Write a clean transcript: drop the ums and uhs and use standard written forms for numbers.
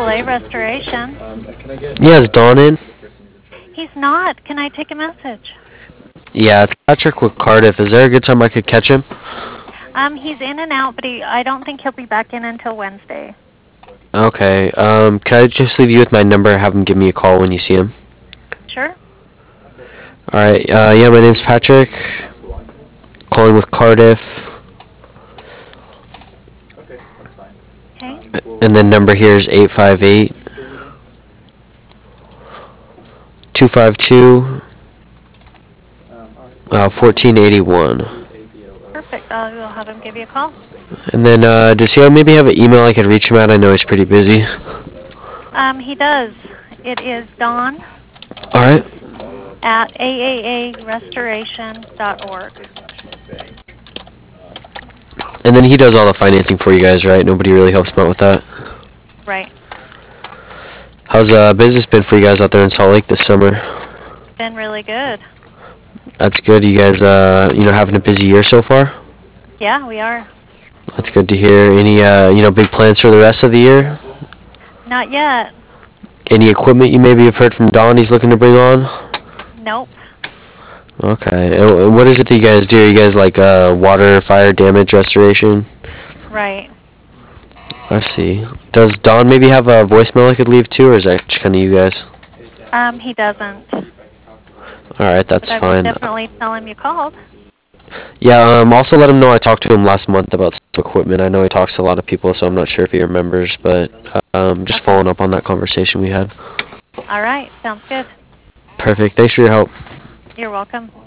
AAA Restoration. Yeah, is Dawn in? He's not. Can I take a message? Yeah, it's Patrick with Cardiff. Is there a good time I could catch him? He's in and out, but I don't think he'll be back in until Wednesday. Okay. Can I just leave you with my number? Have him give me a call when you see him. Sure. All right. Yeah, my name's Patrick. Calling with Cardiff. Okay. And then number here is 858 252 1481. Perfect. I'll have him give you a call. And then does he maybe have an email I could reach him at? I know he's pretty busy. He does. It is Dawn All right. at aaarestoration.org. And then he does all the financing for you guys, right? Nobody really helps him out with that. Right. How's business been for you guys out there in Salt Lake this summer? Been really good. That's good. You guys, having a busy year so far? Yeah, we are. That's good to hear. Any, big plans for the rest of the year? Not yet. Any equipment you maybe have heard from Don he's looking to bring on? Nope. Okay. And what is it that you guys do? You guys like water, fire damage restoration? Right. I see. Does Don maybe have a voicemail I could leave too, or is that just kind of you guys? He doesn't. All right, that's but I fine. will definitely tell him you called. Yeah, also let him know I talked to him last month about some equipment. I know he talks to a lot of people, so I'm not sure if he remembers, but just following up on that conversation we had. All right. Sounds good. Perfect. Thanks for your help. You're welcome.